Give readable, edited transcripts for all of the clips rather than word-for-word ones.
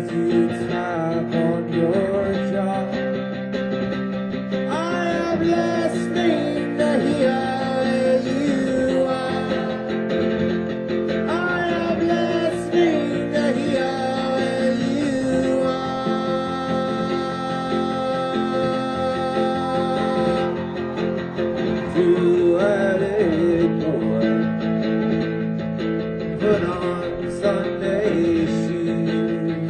as you tap on your jaw. I am listening to hear you are. I am listening to hear you are. Two-headed boy, put on Sunday shoes,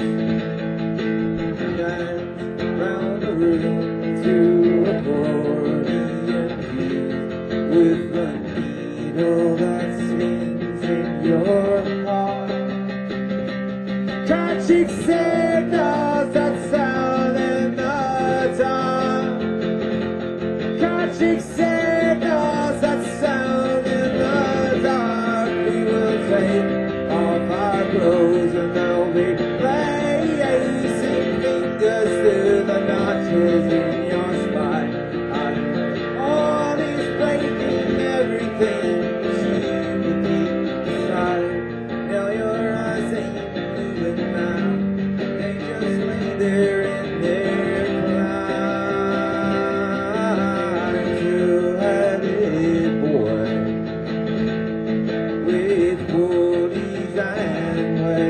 dance round the room to accordion cues, with the needle that stings in your heart, catching signals that sound in the dark, catching signals that sound in the dark. We will take off our clothes and they'll be placing fingers through the notches in your spine. And all is breaking everything you keep inside. Now your eyes ain't moving now, they just lay there in their climb. Two-headed boy with woolies and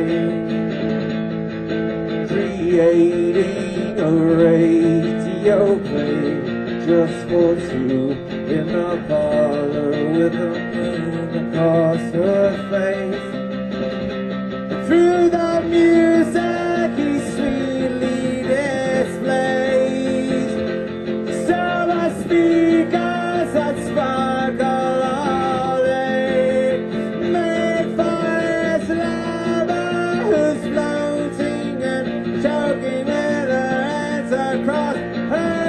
waves, creating a radio play just for two in the parlor with the moon across her face. Through the music he sweetly displays silver speakers that sparkle all day, made for his lover who's floating and choking with her hands across her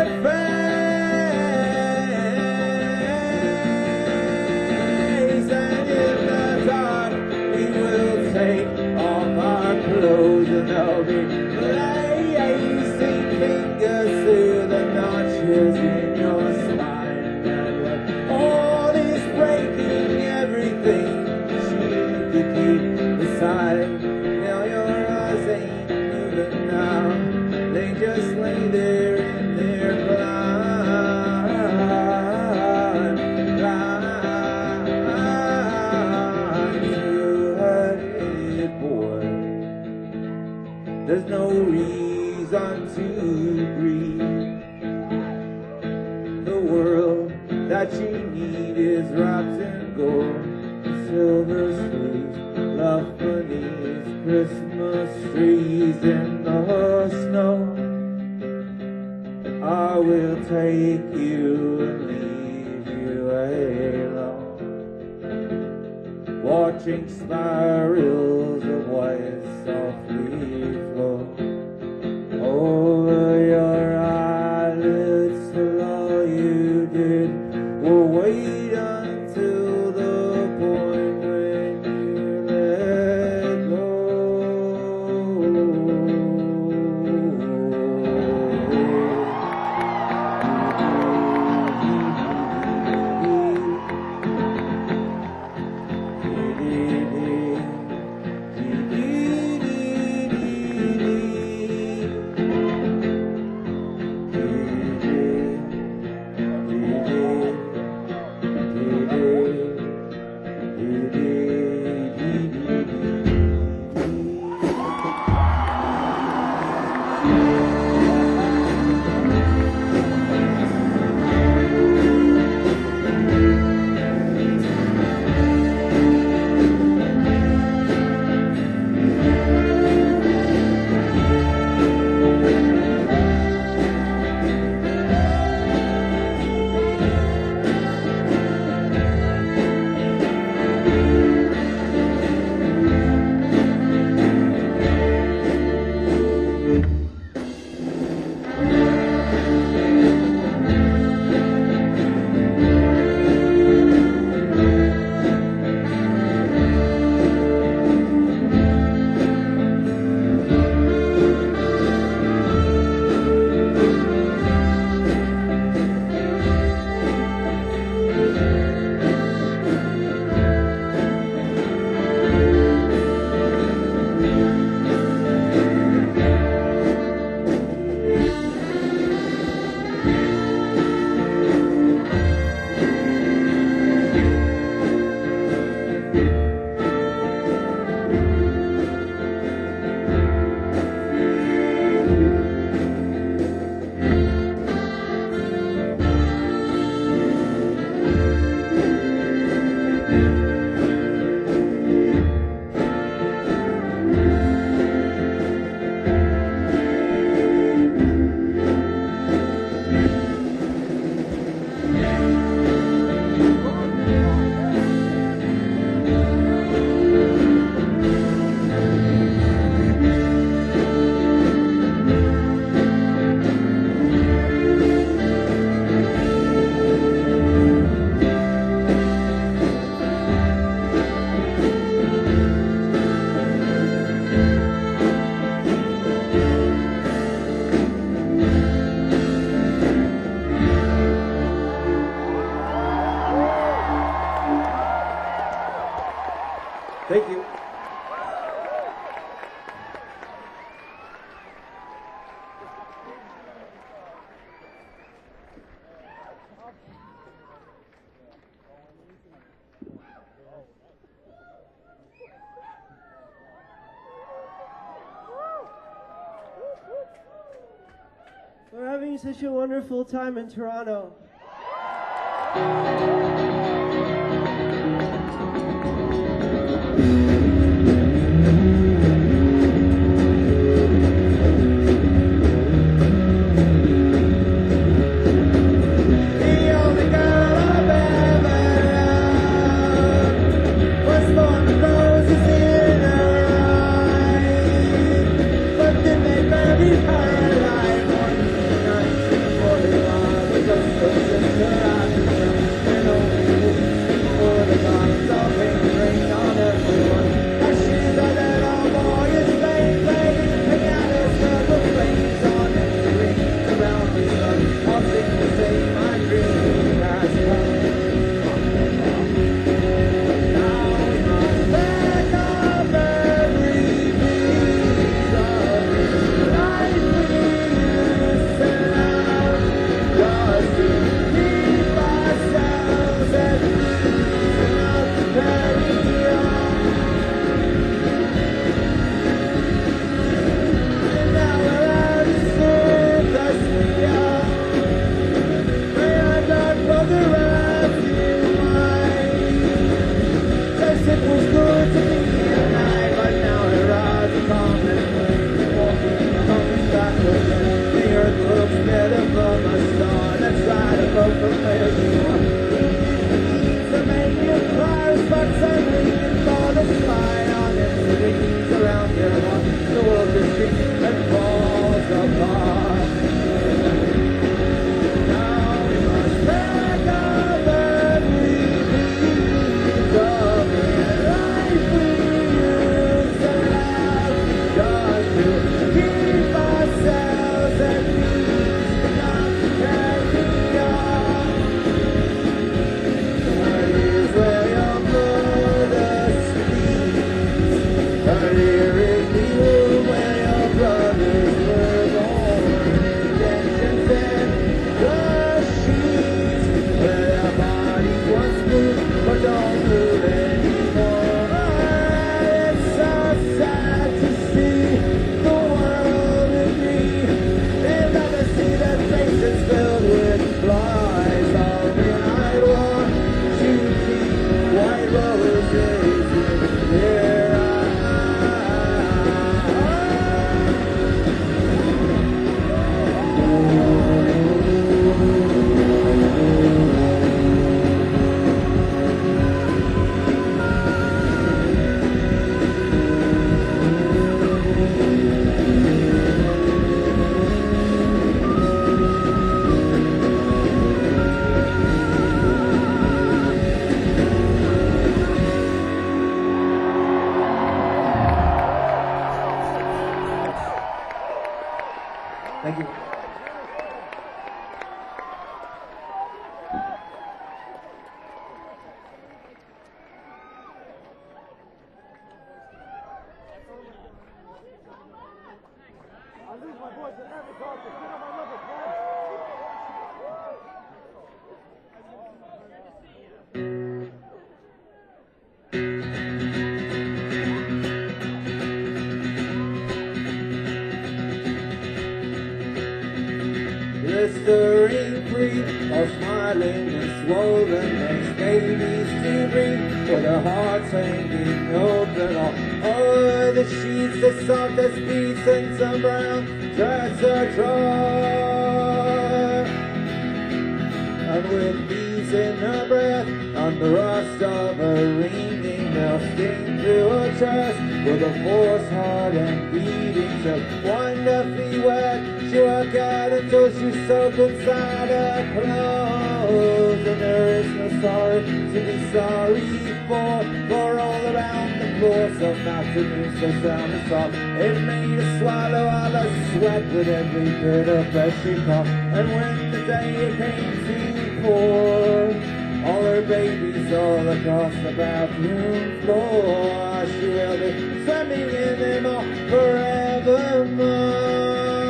face. And in the dark we will take off our clothes and they'll be placing fingers through the notches in your spine. And when all is breaking everything you could keep beside, now your eyes ain't moving now, they just lay there in their blind. Two-headed boy, there's no reason to grieve. The world that you need is wrapped in gold, silver sleeves, left beneath Christmas trees in the snow. I will take you and leave you alone, watching spirals of white softly flow over your eyelids till all you did was wait until the point when you let go. Thank you. We're having such a wonderful time in Toronto. Thank you. I lose my voice at every concert. Get on my level, Blistering free, all smiling and swollen, makes babies to breathe, with their hearts hanging open. All the sheets, the softest beats, and some brown dress are dry. And with bees in her breath, and the rust of her ringing, they'll sting through her chest with a force hard and beating, so wonderfully wet. She work out until she's soaked inside her clothes, and there is no sorry to be sorry for all around the floor. Some afternoons so sound and soft, it made her swallow all her sweat with every bit of breath she caught. And when the day came to pour, all her babies all across the bathroom floor. She will be swimming in them all forevermore.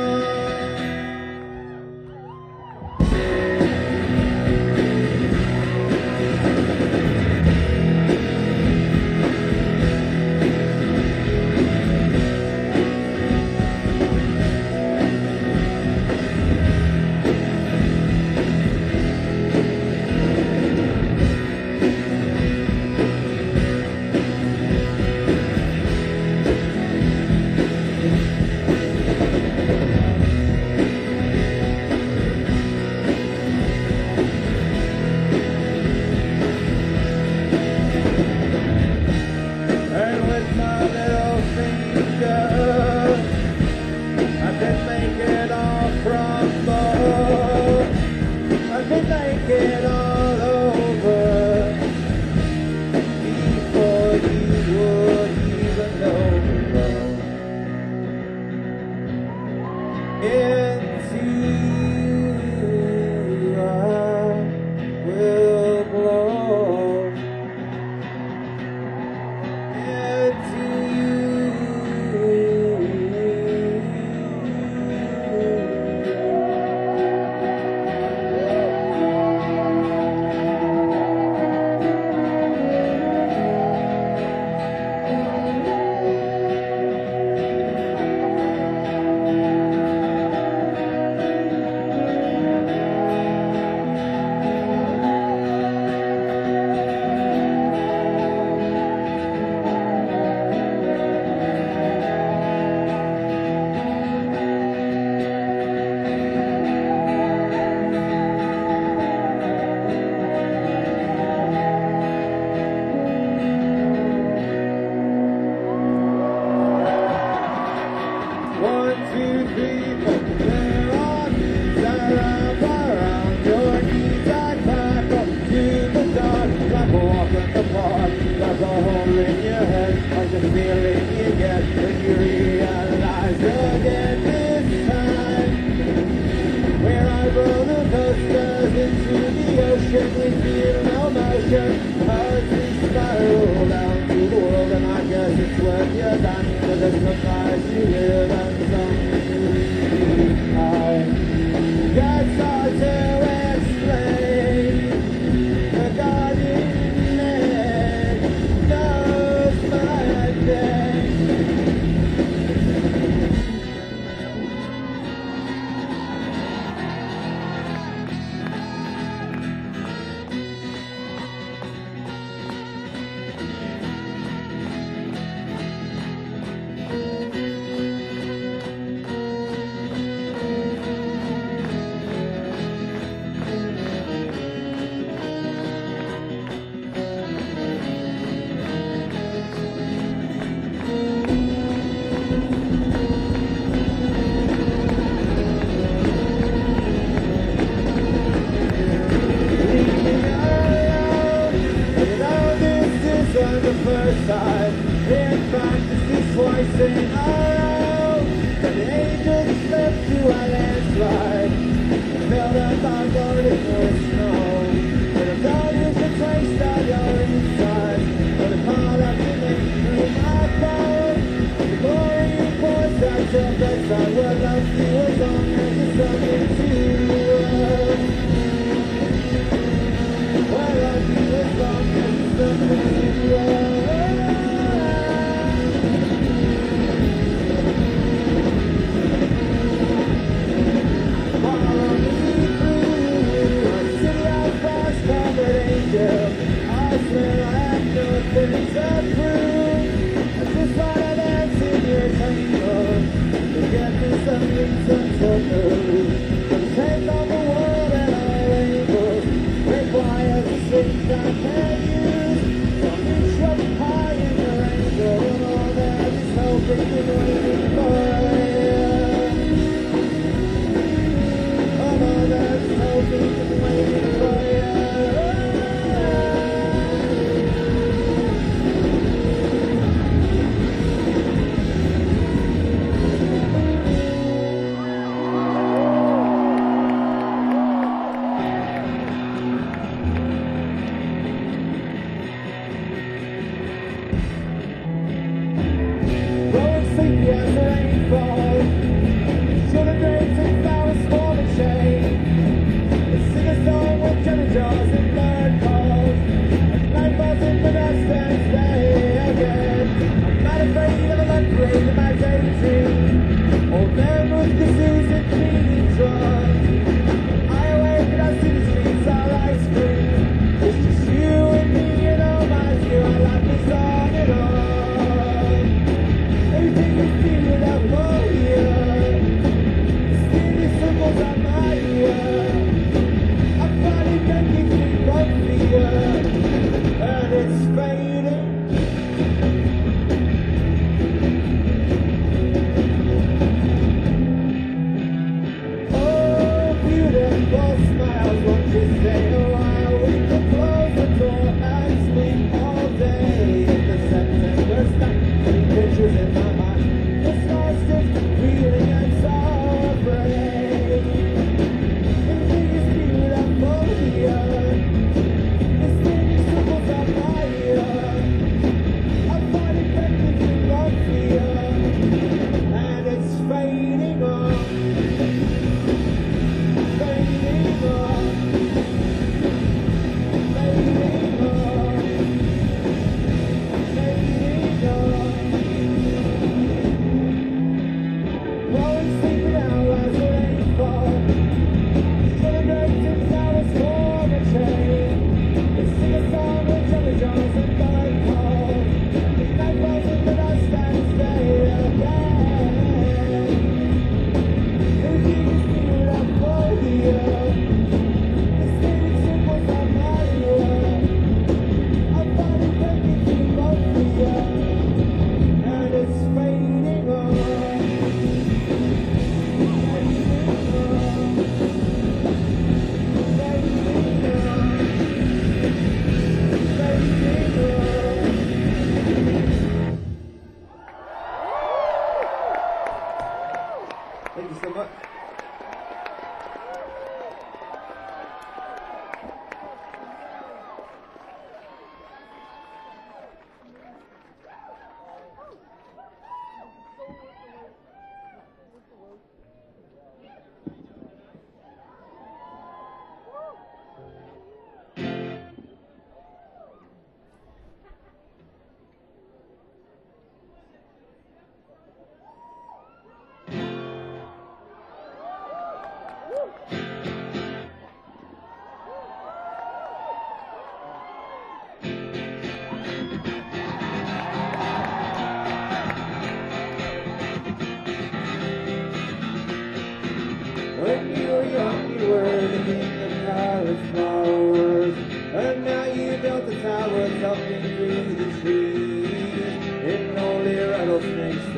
It all over before you would even know. Into you I will blow. Into you. One, two, three, four. There are things around your knees. I tackle to the dark like a walk in the park, like a hole in your head, like the feeling you get when you realize again this time. Where I roller coasters into the ocean, we feel no motion. Hearts we spiral down through the world, and I guess it's worth your time. Cause it's the life you live and some you leave behind. Can't start to explain. The guardian man knows my name.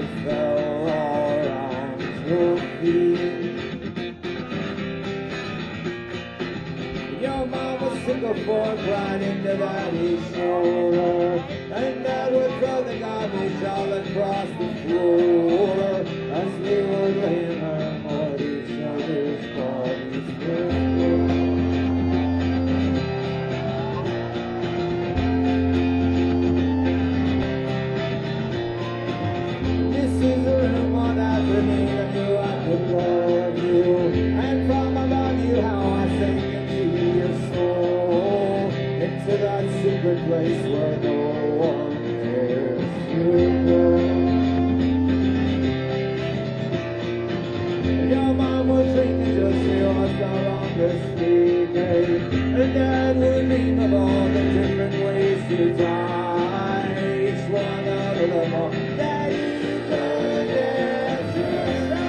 fell around your feet. Your mom was sick of fork right into daddy's shoulder, and dad would throw the garbage all across the floor as we would hammer each other's bodies through. This is the room on afternoon I knew I could love you, and from above you how I sang into your soul, into that secret place where no one cares to go. Your mom would drink until she was no longer speaking, and dad would dream of all the different ways to die, each one a little more that you could never try.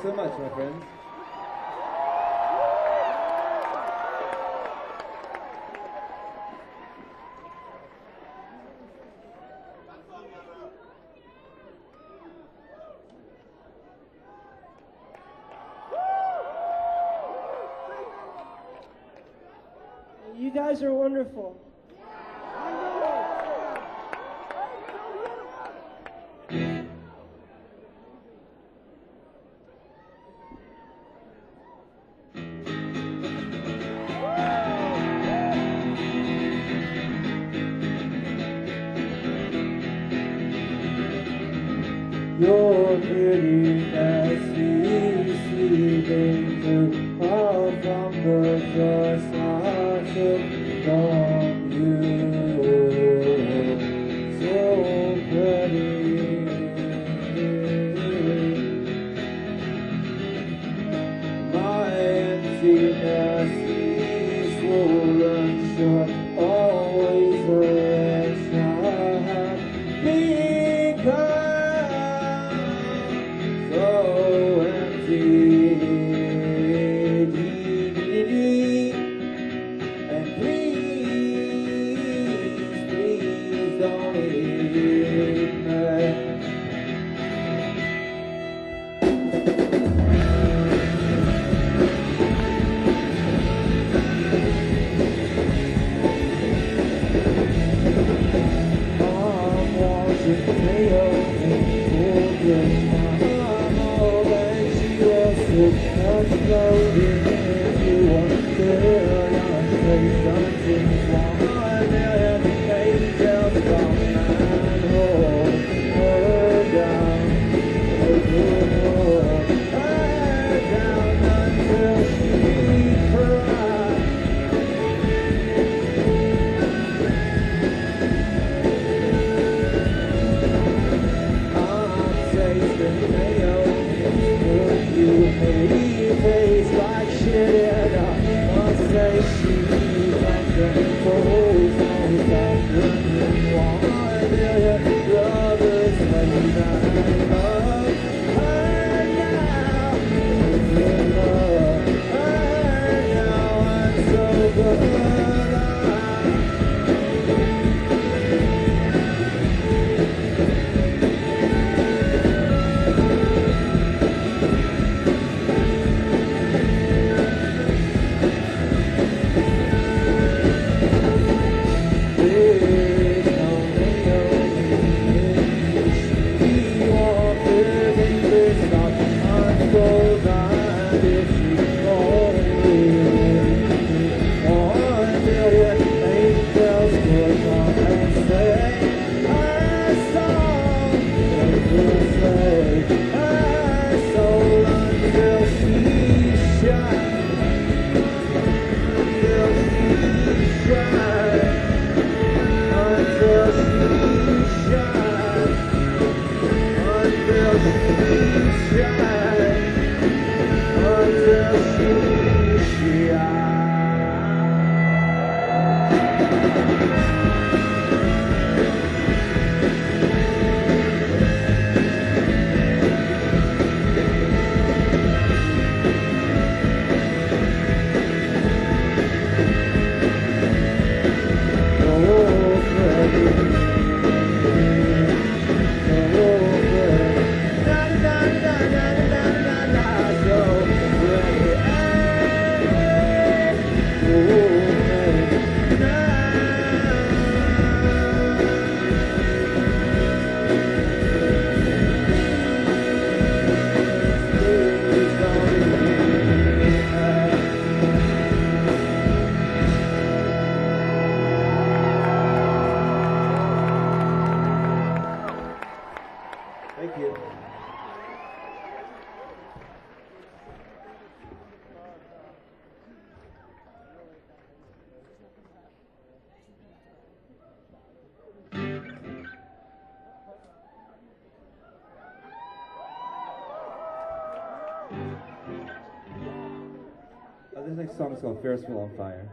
so much, my friends. You guys are wonderful. Your prettiness is sleeping through all from the first I took from you. So pretty. My emptiness is swollen shut, always the I have become. So empty, and please don't leave me. I'm watching chaos and children. Exploding into one billion faces in 1 million angels from manhole, her down, her down until she cried. I'm tasting mayonnaise, you hate tastes like shit and I must say she's something close on that running 1 million lovers when I love her now, love her now, I'm so good. Thank you. This next song is called Ferris Wheel on Fire.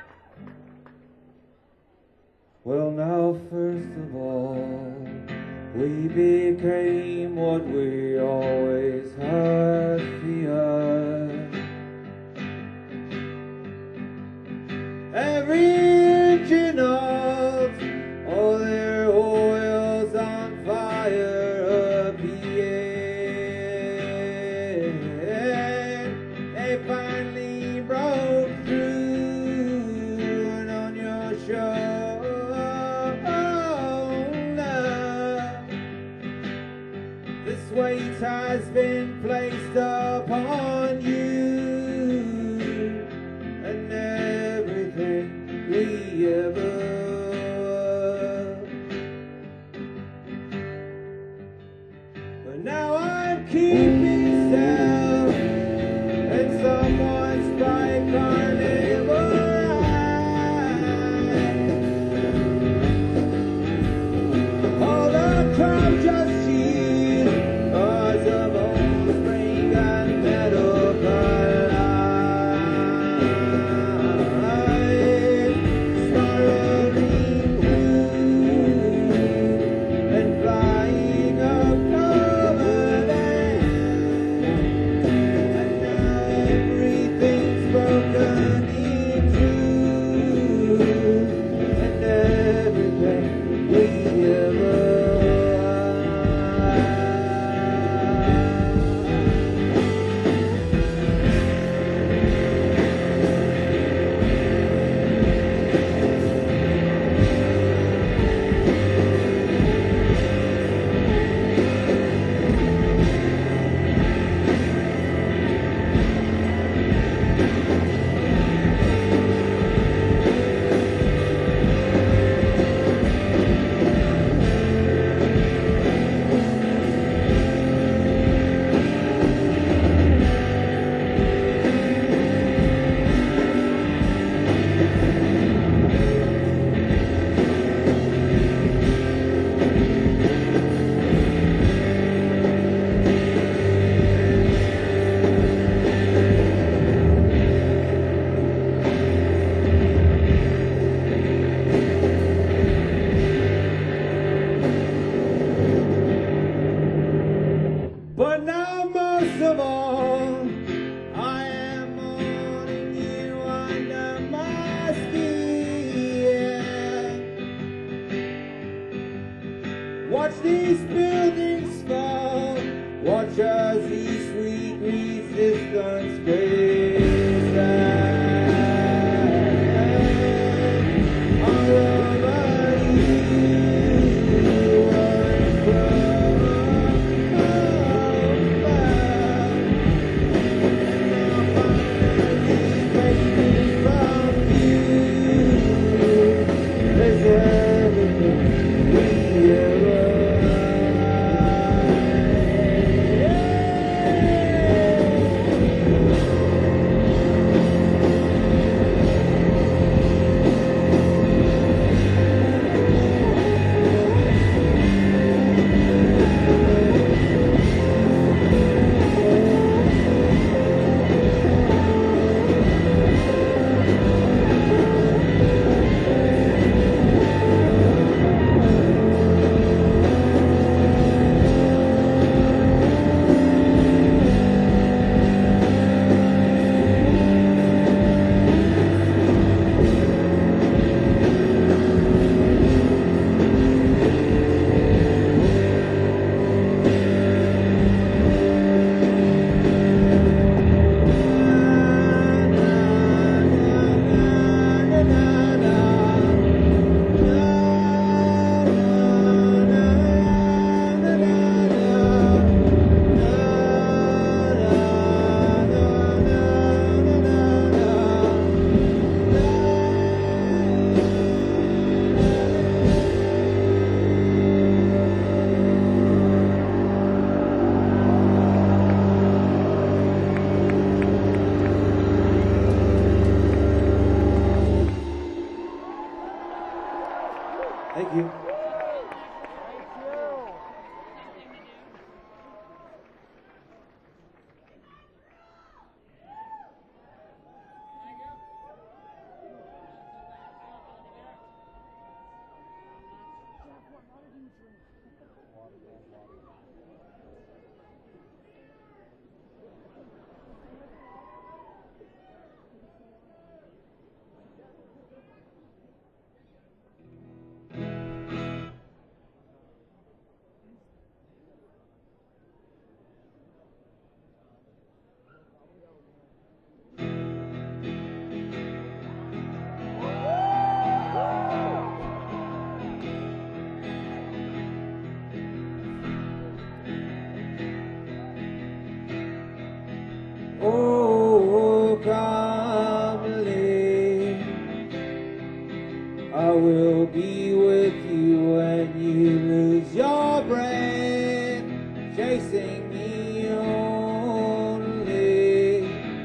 Well, now, first of all, We became what we always had feared. Every engine of all their oils on fire appeared. They finally broke through and on your shoulder. This weight has been placed upon you, and everything we ever were. But now I'm keeping self in someone's bright carnival ride. All the crowd just cheers, cause of old spring and metal collide. Spiraling through and flying up over land. And now everything's broken in two, and everything we ever But now most of all, I am mourning you under my skin. Watch these buildings fall, watch as these sweet resistance grace stand. All over you are Thank you. will be with you when you lose your brain, chasing me only.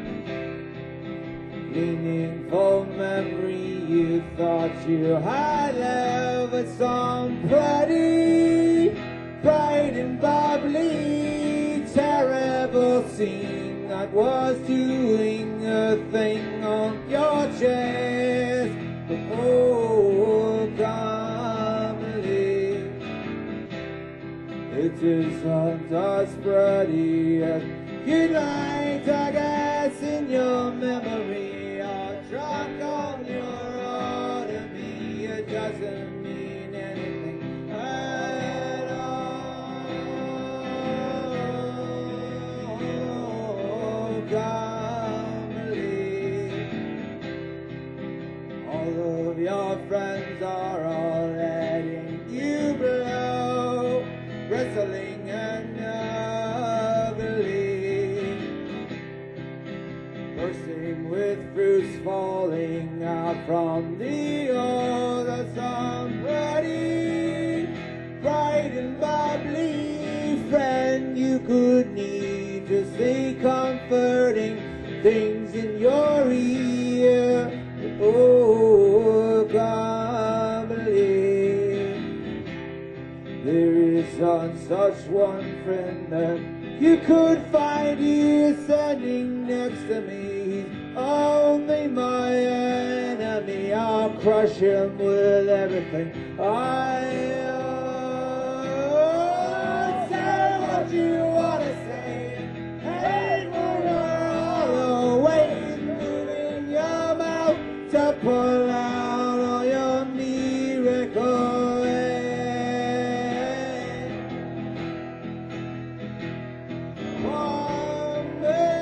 Meaningful memory, you thought you had love with somebody, bright and bubbly, terrible scene that was doing a thing on your chest. But oh, come believe it isn't us, buddy. You'd like to guess in your memory, or drunk on your own to me. It doesn't mean anything at all. Come believe all of your friends are all letting you blow, wrestling and ugly, bursting with fruits falling out from the other somebody, bright and bubbly, friend you could need to say comforting things in your ear. Oh, God, believe there is on such one friend that you could find here standing next to me. He's only my enemy. I'll crush him with everything I own. Say what you want to say. Hate for all the ways moving your mouth to pull out all your miracle ways. One day,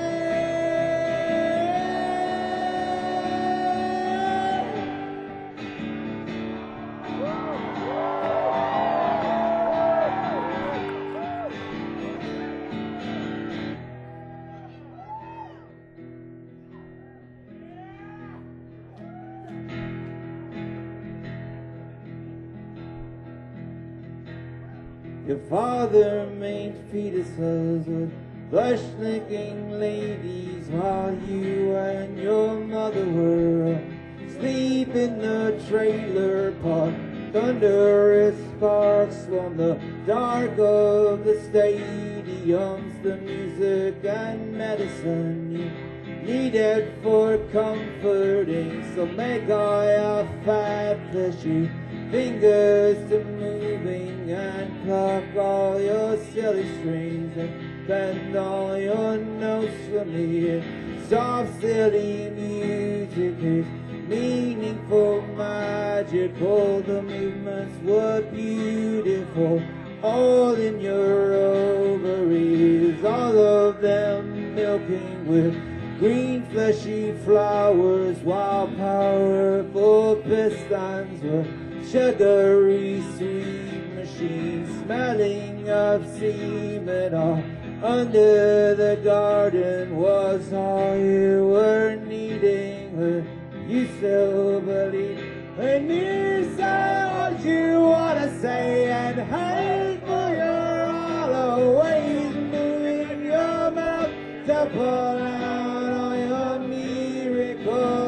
your father made fetuses with flesh-licking ladies while you and your mother were asleep in the trailer park. Thunderous sparks from the dark of the stadiums, the music and medicine you needed for comforting. So make all your fat fleshy fingers to moving and pluck all your silly strings and bend all your notes for me. Soft silly music is meaningful, magical. The movements were beautiful, all in your ovaries, all of them milking with green fleshy flowers, while powerful pistons were sugary sweet machines, smelling of semen. All under the garden was all you were needing. When you still believe when you say what you want to say, and hate for your all always moving your mouth to pull out all your miracle.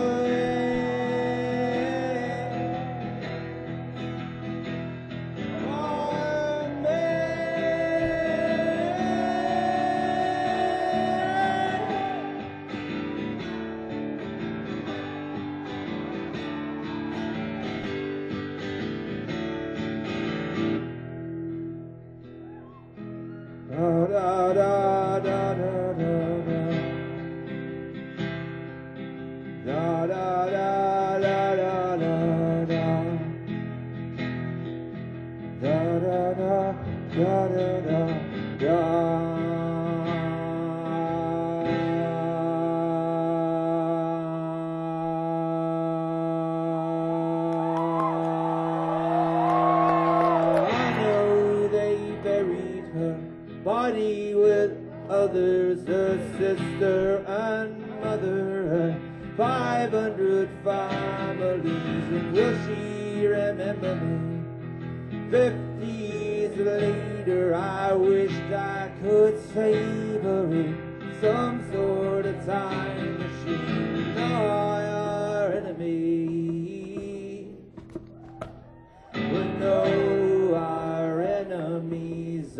Body with others, her sister and mother, 500 families, and will she remember me. 50 years later, I wished I could savor it. Some sort of time machine. Our enemy would know our enemies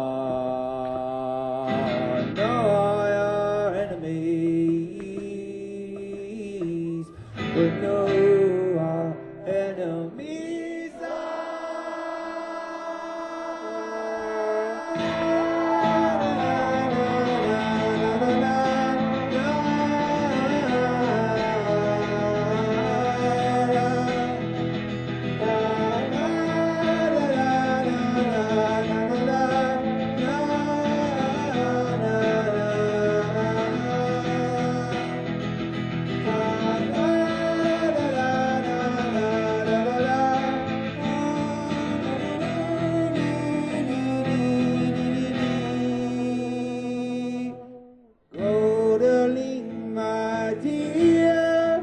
are. Know our enemies would know our enemies Godeling, my dear,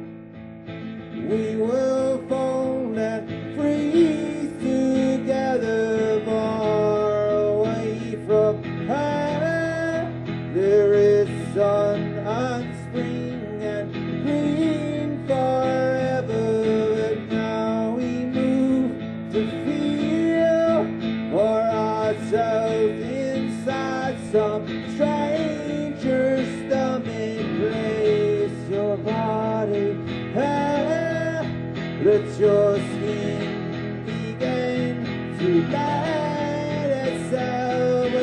we will fall and freeze together far away from her. There is sun and spring and green forever, and now we move to feel for ourselves inside some stranger's stomach. Place your body there, let your skin begin to let itself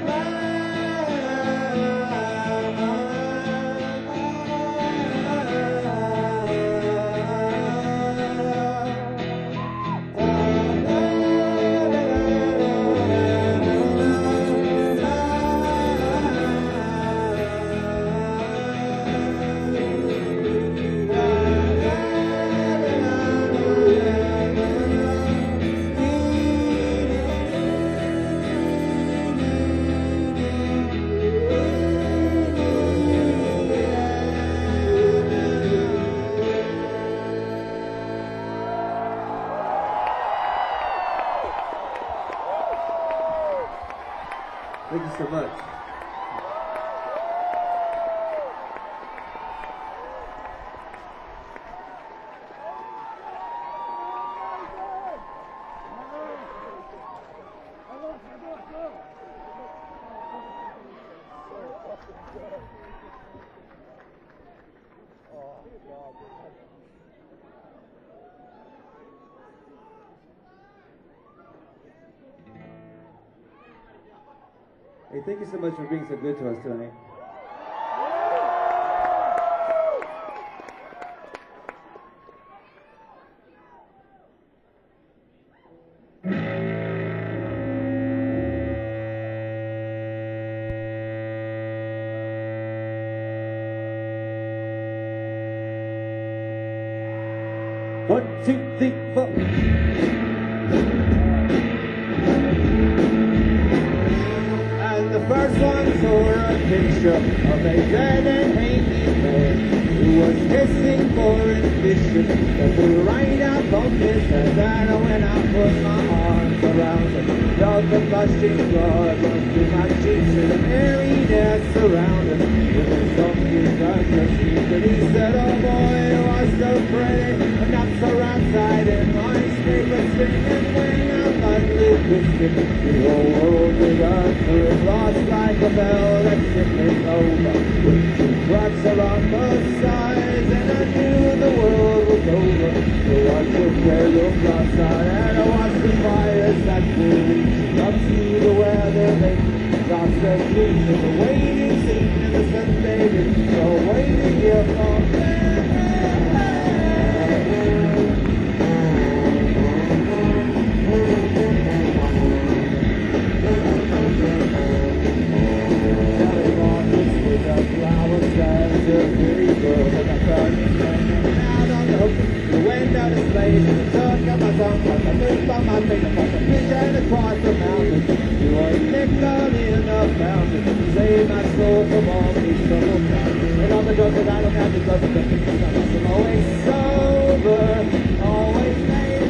Thank you so much. Hey, thank you so much for being so good to us tonight. One, two, three, four. The first one saw a picture of a dead and hanging man who was kissing for ambition. That flew right up on his head, and when I put my arms around him, felt the blushing blood run through my cheeks and the merriness around him. With his donkey's underneath, and he said, "Oh boy, it was so pretty, and I'm so outside in my sleep and singing when I'm finally twisted. The whole world began to lost like a bell that's tipping over, with two cracks along both sides, and I knew the world was over. So I took care of outside, and I watched the fires that were reaching up to the weather. They lost their sleep in the waiting scene in the Sunday, so waiting here for me. The wind out of space, and the sun got my tongue, like I moved on my finger, like a fish and across the mountains. You were nickel in a fountain, save my soul from all these troubled times. And all the drugs that I don't have to go to, I'm always sober, always made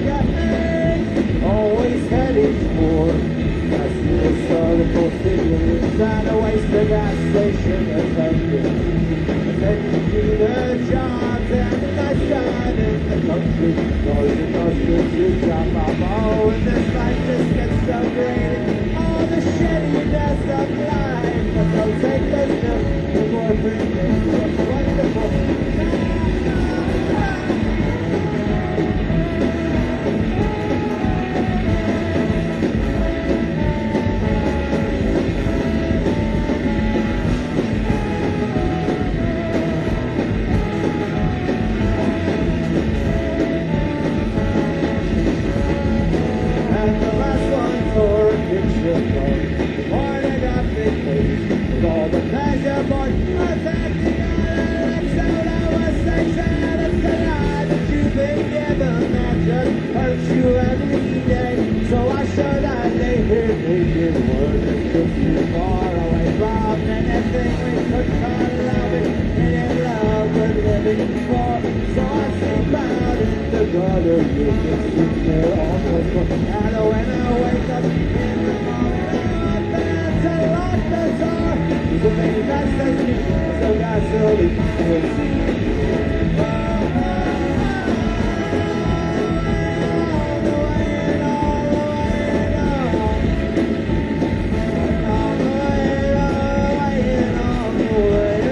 country, northern Austria to drop off. Oh, and this life just gets so great. All the shittiness of life, but don't take those notes. The boyfriend is what's wonderful. And the last one tore a picture from the morning of vacation. With all the pleasure boys was acting on an episode of a section. It's the lie that you've been given that just hurts you every day. So why should I lay here naked, wondering just too far away from anything we could call loving and in love with living for. So I sleep out in the gutter, you can sit there almost for. And when I wake up in the morning, I bet to lock the door. The baby that says me, so gasoline will see. All the way, all the way, all the way, all the way,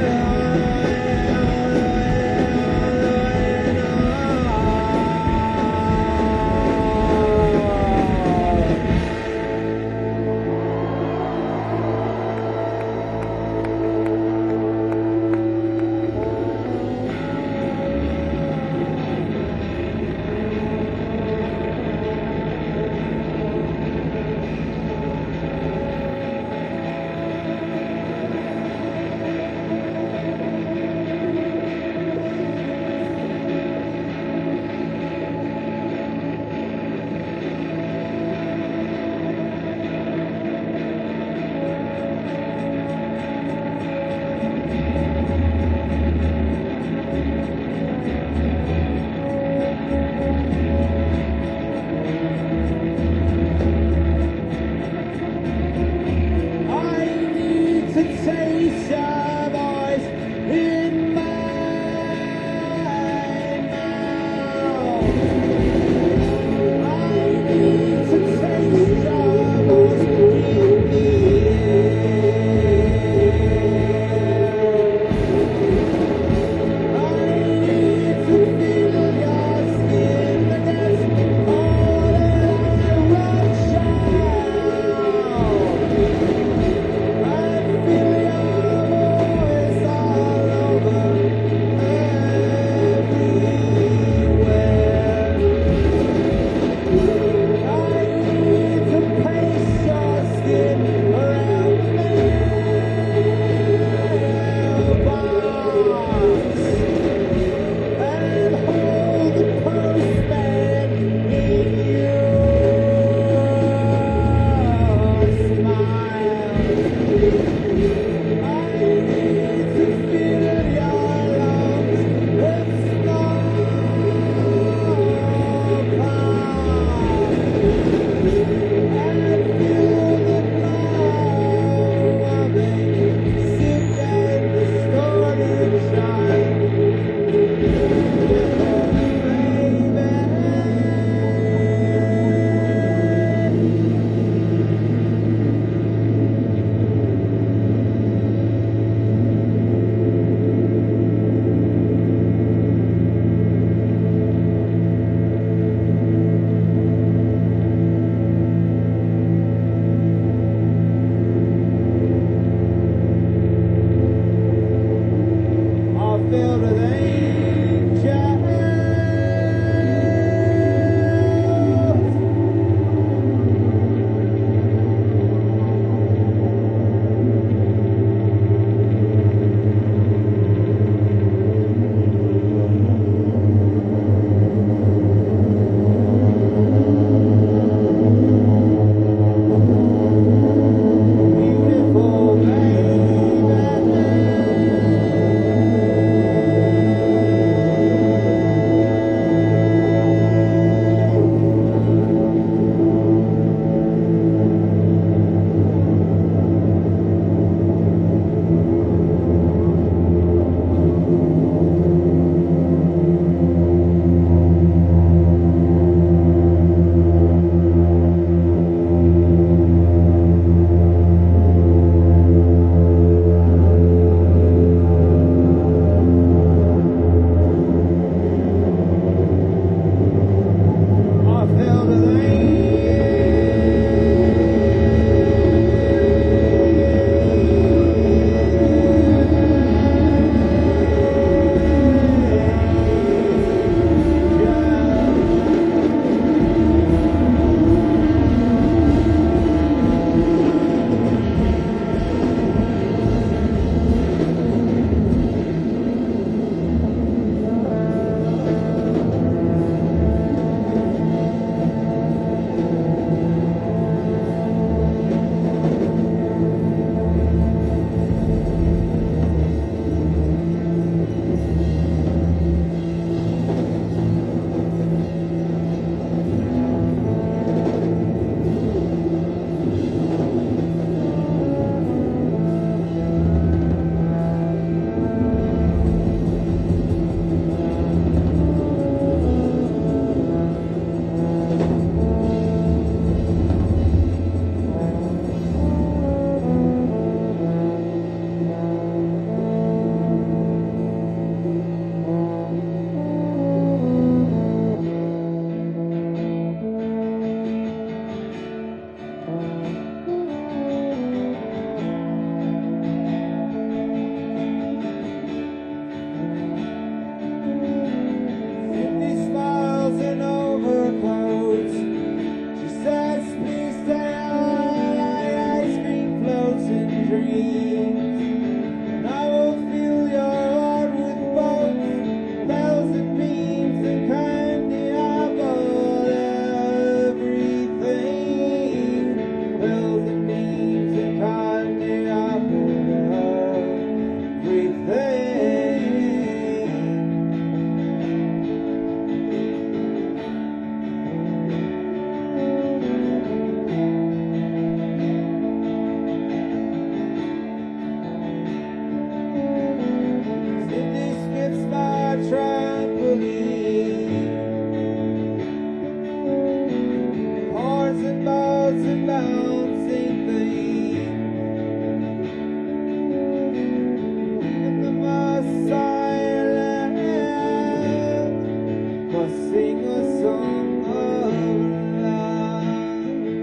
We'll sing a song of love.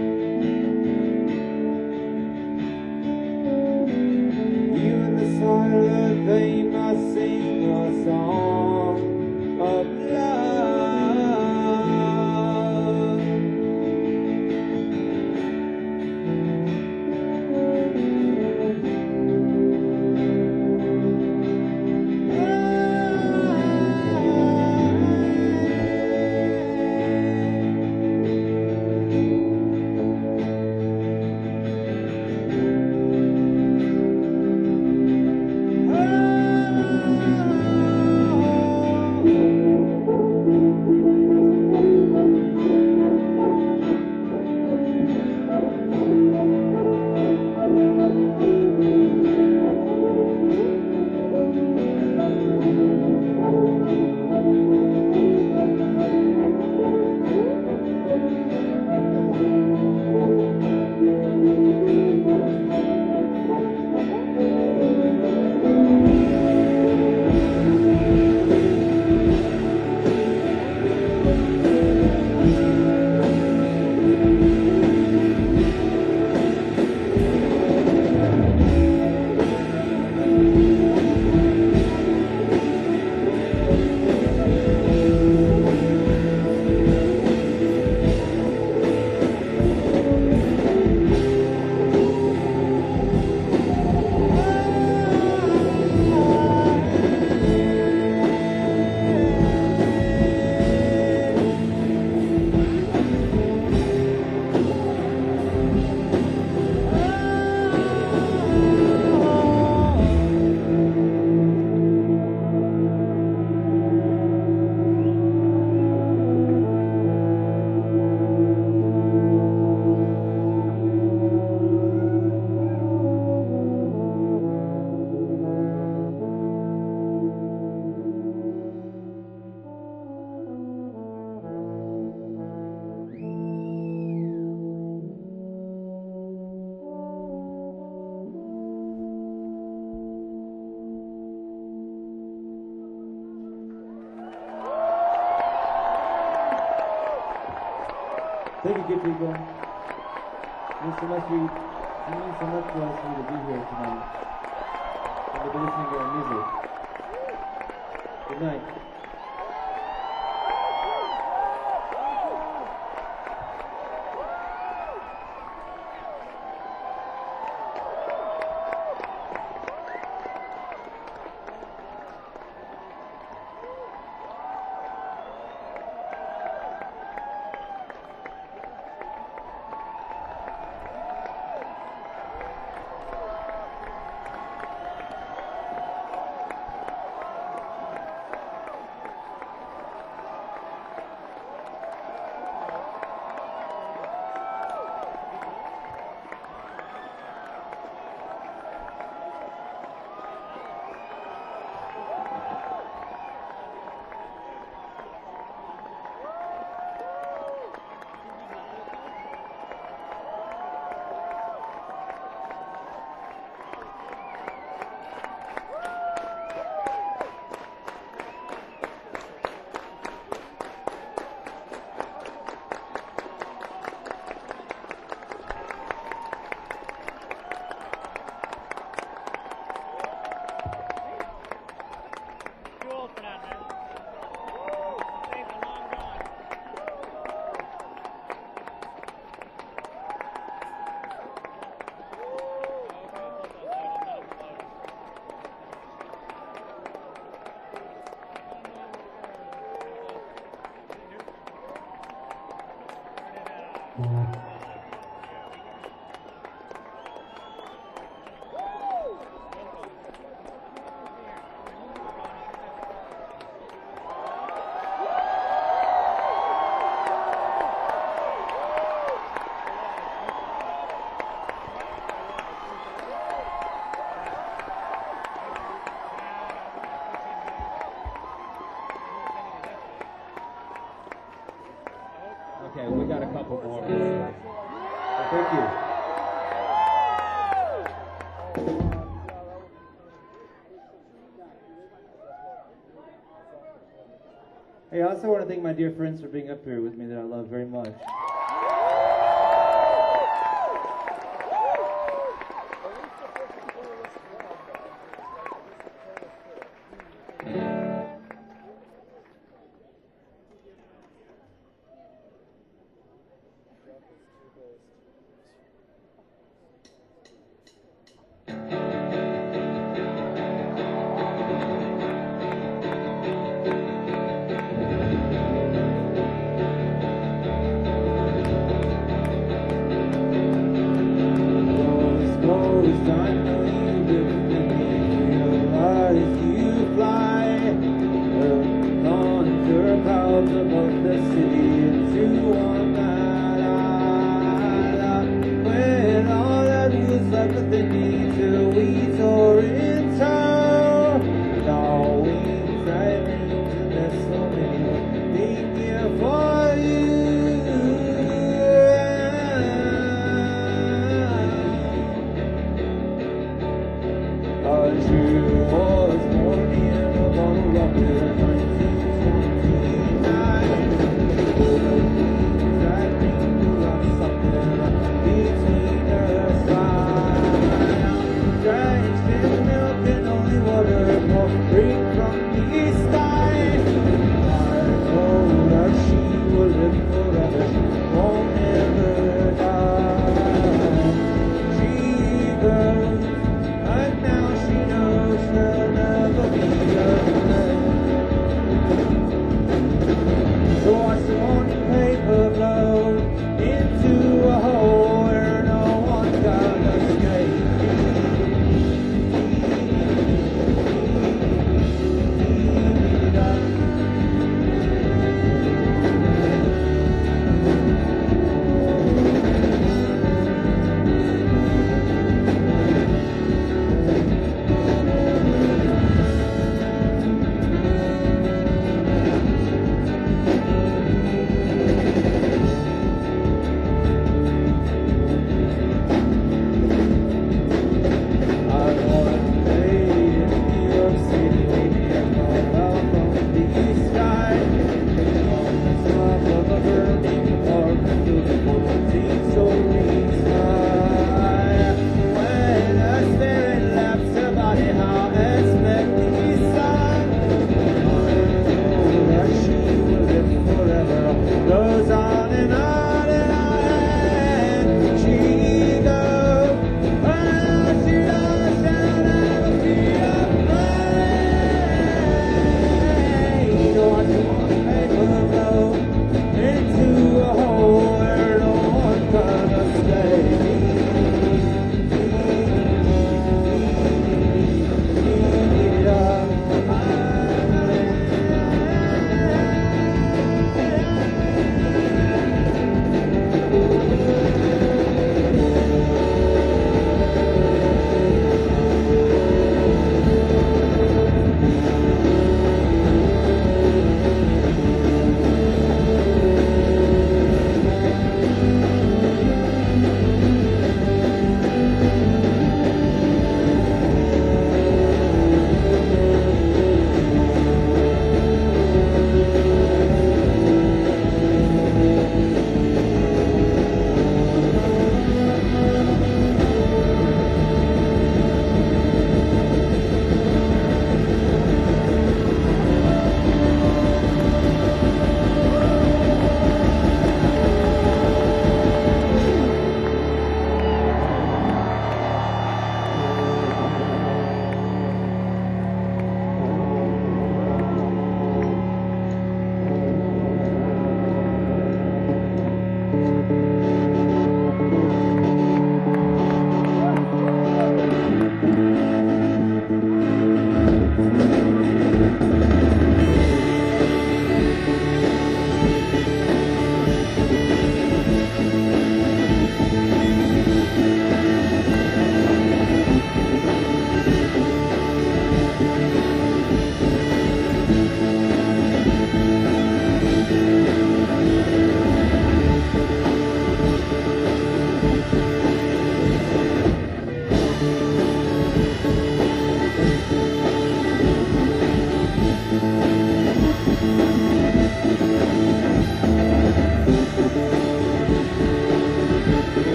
You and the silent, they must sing a song of love. Thank you, good people. It means so much to us for you to be here tonight and to be listening to our music. Good night. Okay, we got a couple more. Thank you. Hey, I also want to thank my dear friends for being up here with me that I love very much.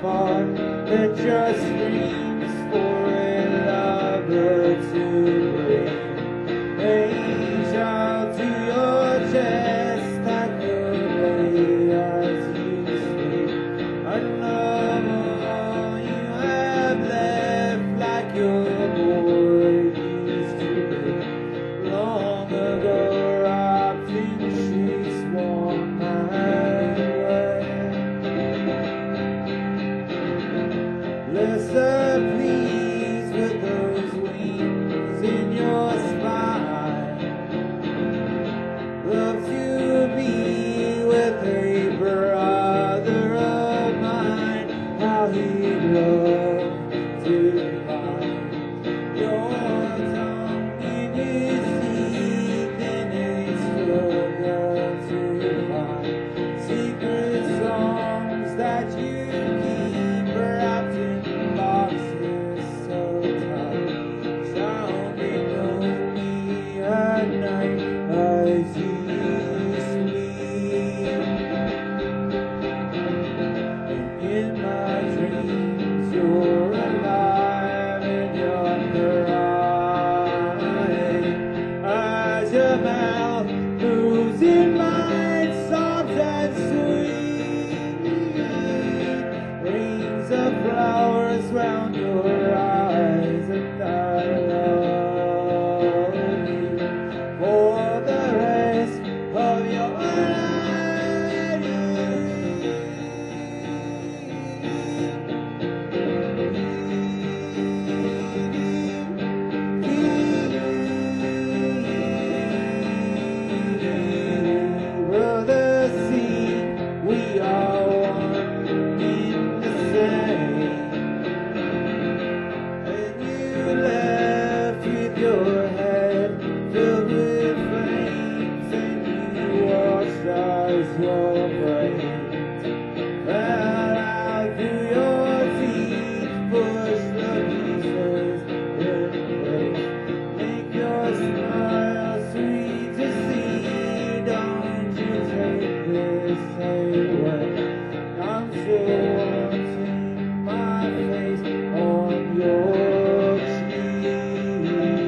far that just screams for a lover to bring. Reach out to your chest like a way as you sleep. Unlovable, you have left like your boy used to be. Long ago, wrapped in sheets, warm my way. Lesser pleased with those wings in your spine. Love to be with a brother of mine. How he'd love to find your tongue in his teeth in a struggle to find secret songs that you keep wrapped in boxes so tight, sounding only at night as you sleep. And in my dreams you're alive and you're crying as your mouth moves in mine, soft and sweet. Rings of flowers round your eyes, and I love you for the rest of your Brother, see, we are one in the same. And you left with your head filled with flames, and you watched as your brains fell out through your teeth, push the pieces in place, make your smile sweet to see. Don't you take this away. I'm still wanting my face on your cheek.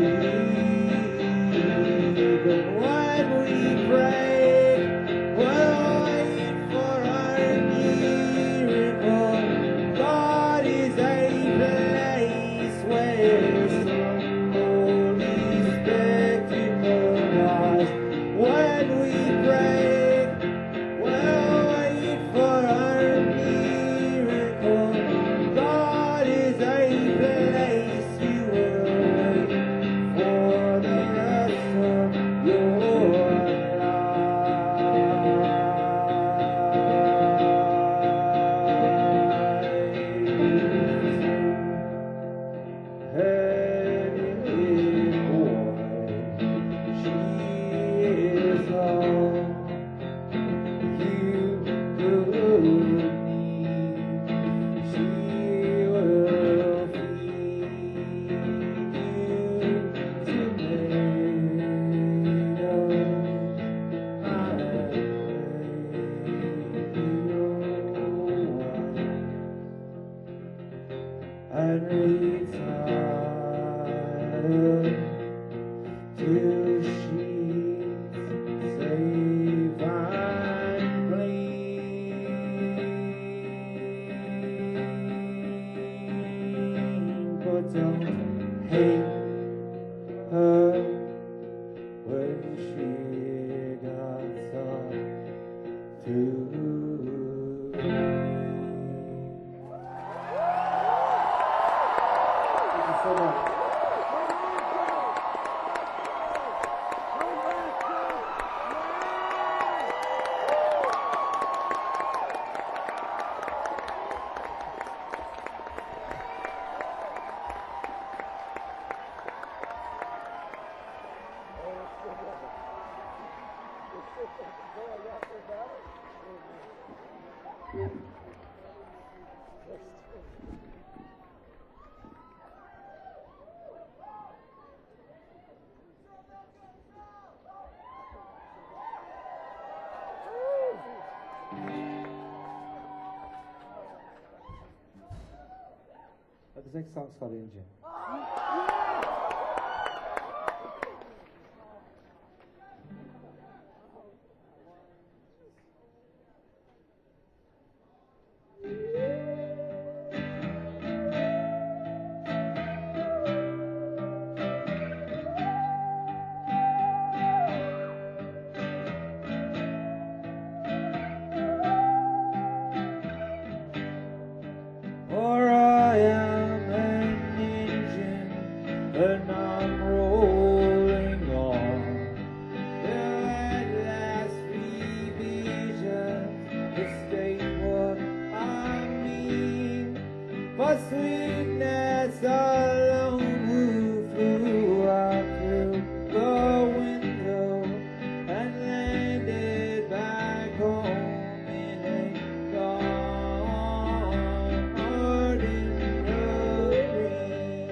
And when we break, we'll wait for our miracle. God is a place where some holy spectacle lies. When we break, we'll wait for our miracle. God is a place you will wait for the rest of your life. Headed boy, she is all you could need. She will feed you tomatoes, my radio, and retire to sheets safe and clean. But don't hate her when she got some to Thank you so much. next song's called Engine. For I am an engine, and I'm rolling on. Till at last revisions mistake what I mean. For sweetness alone who flew out through the window and landed back home in a garden of green.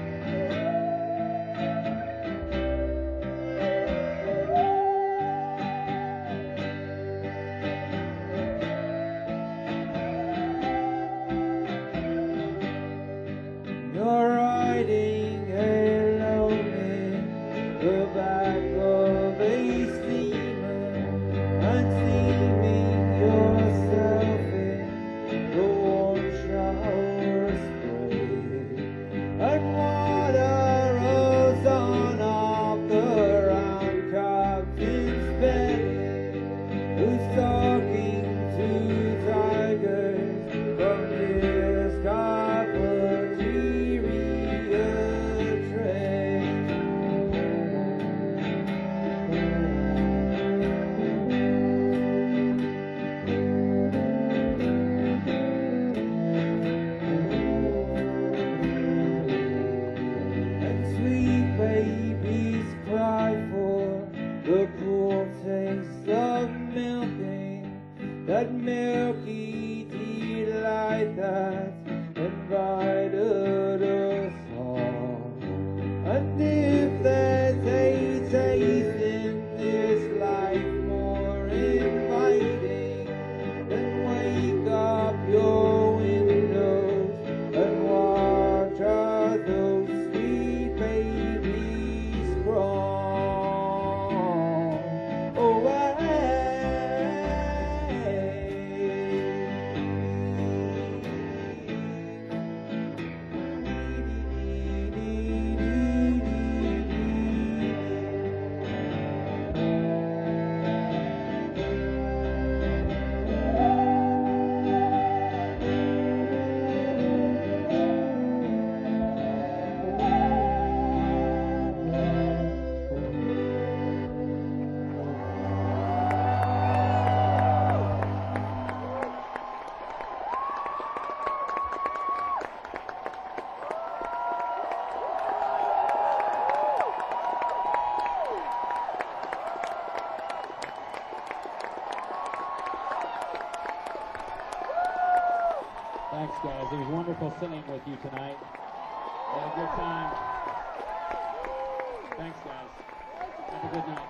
You're riding alone in the back of a steamer and steaming yourself in the warm shower spray, and water rolls on off the round captain's bed, who's talking to tigers from his cafeteria tray. And sweet babies cry for the cool taste of milking, that milky delight that invited us all. And if there's a taste in this life more inviting, then wake up your windows and watch as those sweet babies crawl away. Thanks, guys. It was wonderful singing with you tonight. Had a good time. Thanks, guys. Have a good night.